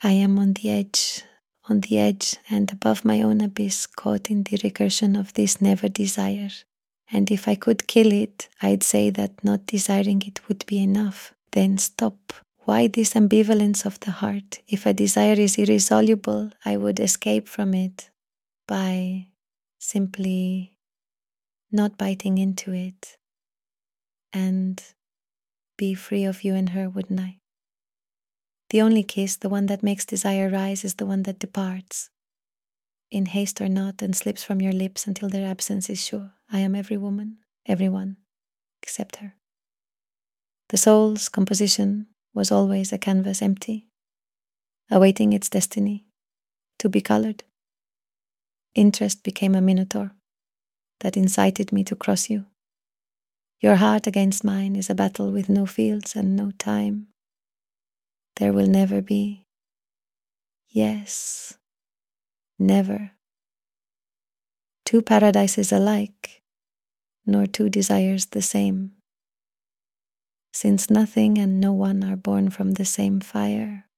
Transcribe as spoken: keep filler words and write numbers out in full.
I am on the edge, on the edge and above my own abyss, caught in the recursion of this never desire. And if I could kill it, I'd say that not desiring it would be enough. Then stop. Why this ambivalence of the heart? If a desire is irresoluble, I would escape from it by simply not biting into it and be free of you and her, wouldn't I? The only kiss, the one that makes desire rise, is the one that departs, in haste or not, and slips from your lips until their absence is sure. I am every woman, everyone, except her. The soul's composition was always a canvas empty, awaiting its destiny, to be colored. Interest became a minotaur that incited me to cross you. Your heart against mine is a battle with no fields and no time. There will never be. Yes, never. Two paradises alike, nor two desires the same. Since nothing and no one are born from the same fire,